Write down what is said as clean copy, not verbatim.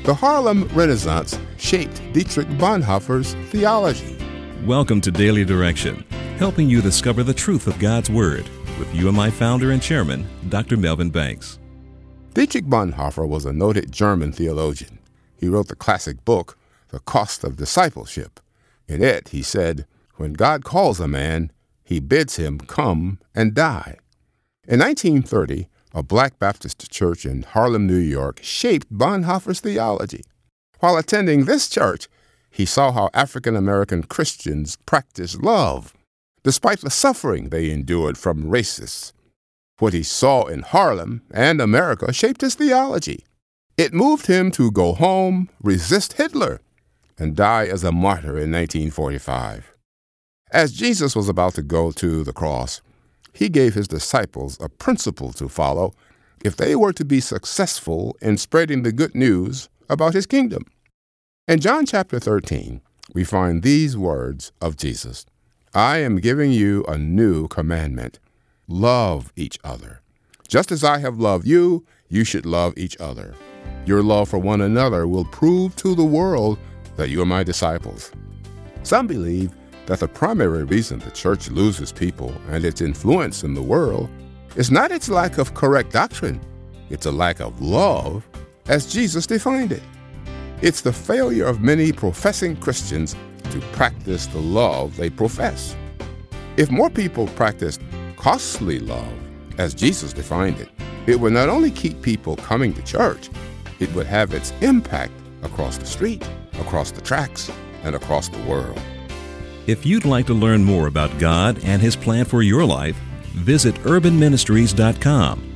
The Harlem Renaissance shaped Dietrich Bonhoeffer's theology. Welcome to Daily Direction, helping you discover the truth of God's Word with UMI founder and chairman, Dr. Melvin Banks. Dietrich Bonhoeffer was a noted German theologian. He wrote the classic book, The Cost of Discipleship. In it, he said, "When God calls a man, he bids him come and die." In 1930, a Black Baptist church in Harlem, New York, shaped Bonhoeffer's theology. While attending this church, he saw how African American Christians practiced love, despite the suffering they endured from racists. What he saw in Harlem and America shaped his theology. It moved him to go home, resist Hitler, and die as a martyr in 1945. As Jesus was about to go to the cross, he gave his disciples a principle to follow if they were to be successful in spreading the good news about his kingdom. In John chapter 13, we find these words of Jesus: "I am giving you a new commandment. Love each other. Just as I have loved you, you should love each other. Your love for one another will prove to the world that you are my disciples." Some believe that the primary reason the church loses people and its influence in the world is not its lack of correct doctrine, it's a lack of love as Jesus defined it. It's the failure of many professing Christians to practice the love they profess. If more people practiced costly love as Jesus defined it, it would not only keep people coming to church, it would have its impact across the street, across the tracks, and across the world. If you'd like to learn more about God and His plan for your life, visit urbanministries.com